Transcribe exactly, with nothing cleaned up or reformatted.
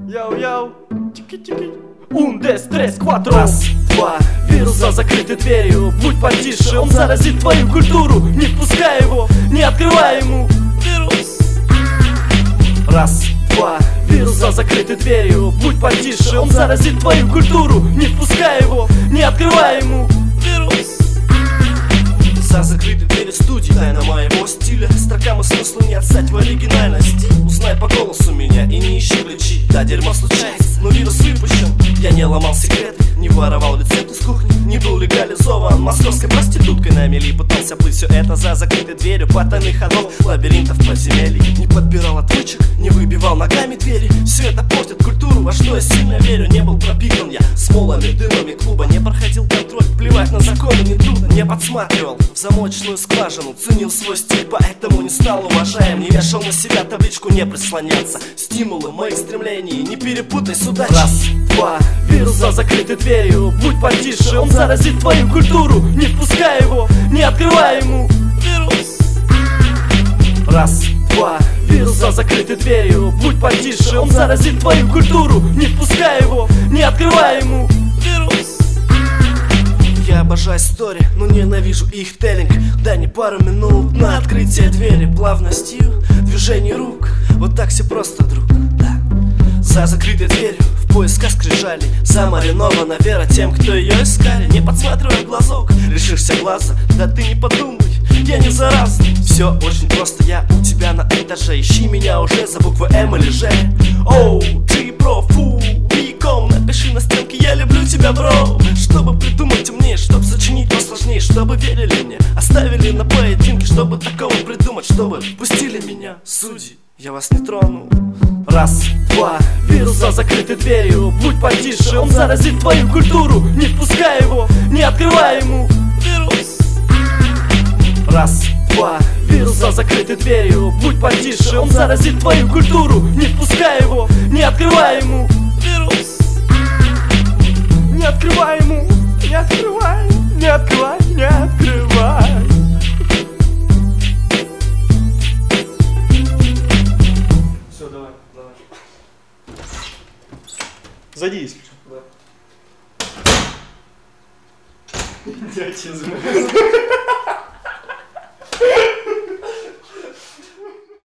Йоу-йоу, тики-тики. Un, dos, tres, cuatro. Раз, два, вирус за закрытой дверью. Будь потише, он заразит твою культуру. Не впускай его, не открывай ему. Вирус. Раз, два, вирус за закрытой дверью. Будь потише, он заразит твою культуру. Не впускай его, не открывай ему. Вирус. За закрытой дверью студии, тайна моего стиля. Строкам и смыслу не отстать в оригинальности. Узнай по голосу меня и не ищи ключи. Да, дерьмо случается, но вирус выпущен. Я не ломал секреты, не воровал рецепты с кухни. Не был легализован московской проституткой на мели. Пытался плыть все это за закрытой дверью потайных ходов, лабиринтов, подземелий. Не подбирал отмычек, не выбивал ногами двери. Все это портит культуру, во что я сильно верю. Не был пропитан я смолами, дымами клуба. Не проходил контроль, плевать на законы не трудно. Не подсматривал в замочную скважину, ценил свой стиль, поэтому не стал уважаем. Не вешал на себя табличку не прислоняться. Стимулы моих стремлений не перепутай с удачей. Раз, два, вирус за закрытой дверью. Будь потише, он заразит твою культуру. Не впускай его, не открывай ему. Вирус. Раз, два, вирус за закрытой дверью. Будь потише, он заразит твою культуру. Не впускай его, не открывай ему. Вирус. Я обожаю истории, но ненавижу их теллинг. Дай мне пару минут на открытие двери. Плавностью движений рук, вот так все просто, друг, да. За закрытой дверью в поисках скрижалей замаринована вера тем, кто ее искали. Не подсматривай в глазок, лишишься глаза. Да ты не подумай, я не заразный. Все очень просто, я у тебя на этаже. Ищи меня уже за буквы М или Ж. Оу, ты бро, фу, виком. Напиши на стенке, я люблю тебя, бро. Чтобы придумать умнее, чтобы сочинить посложнее. Чтобы верили мне, оставили на поединке. Чтобы такого придумать, чтобы пустили меня судьи. Я вас не трону. Раз, два, вирус за закрытой дверью. Будь потише, он заразит твою культуру. Не впускай его, не открывай ему. Вирус. Раз, два, вирус за закрытой дверью. Будь потише, он заразит твою культуру. Не впускай его, не открывай ему. Вирус. Не открывай ему, не открывай, не открывай, не открывай. Все, давай, давай. Садись. Да. Я тебе